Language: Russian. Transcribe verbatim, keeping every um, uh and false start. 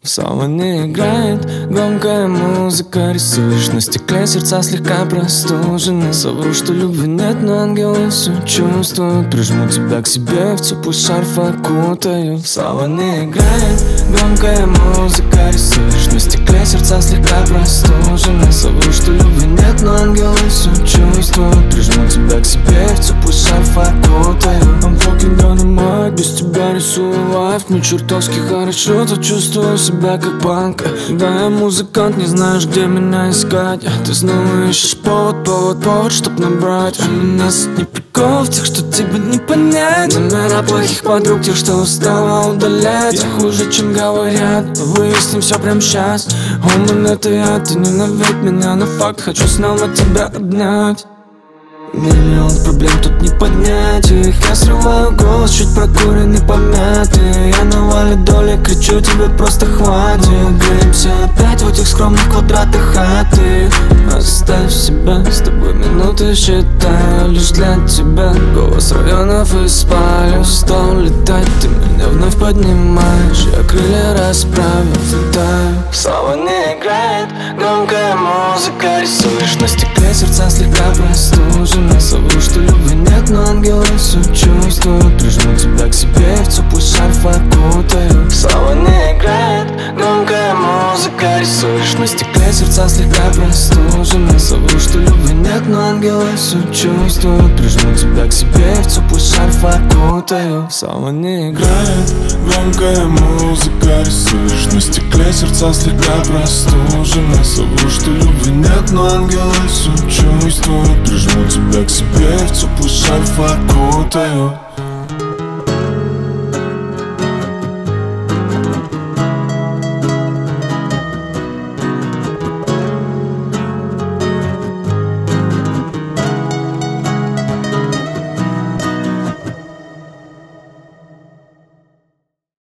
В сауне играет громкая музыка. Рисуешь на стекле, сердца слегка простужены. Совру, что любви нет, но ангелы все чувствуют. Прижму тебя к себе, в теплый шарф окутаю. В сауне играет громкая музыка. Рисуешь на стекле, сердца слегка простужены. Совру, что любви нет, но ангелы все чувствуют. Прижму тебя к себе, в теплый шарф окутаю. I'm fucking dynamite, без тебя рисую лайф. Мне чертовски хорошо, то чувствую себя как банка. Да, я музыкант, не знаешь, где меня искать. Ты снова ищешь повод, повод, повод, чтоб набрать. У меня сотни приколов, тех, что тебе не понять. Номера плохих подруг, тех, что устала удалять. Я хуже, чем говорят, выясним все прямо сейчас. Оман, это я, ты ненавидь меня, но факт, хочу снова тебя обнять. Миллион проблем тут не поднять их. Я срываю голос, чуть прокуренный, помятый. Я на валидоле кричу, тебе просто хватит. Мы греемся опять в этих скромных квадратах хаты. Оставь себя, с тобой минуты считаю лишь для тебя. Голос районов и спалю. Устал летать, ты меня вновь поднимаешь. Я крылья расправил, взлетаю. В сауне играет громкая музыка. Рисуешь на стекле, сердца слегка простужены. Совру, что любви нет, но ангелы все чувствуют. Прижму тебя к себе, в теплый шарф окутаю. В сауне играет громкая музыка. Рисуешь на стекле, сердца слегка простужены. Совру, что любви нет, но ангелы все чувствуют. Прижму тебя к себе, в теплый шарф окутаю. В сауне играет громкая музыка. Рисуешь на стекле, сердца слегка простужены. Совру, что любви нет, но ангелы все чувствуют. Прижму тебя к себе, в теплый шарф окутаю.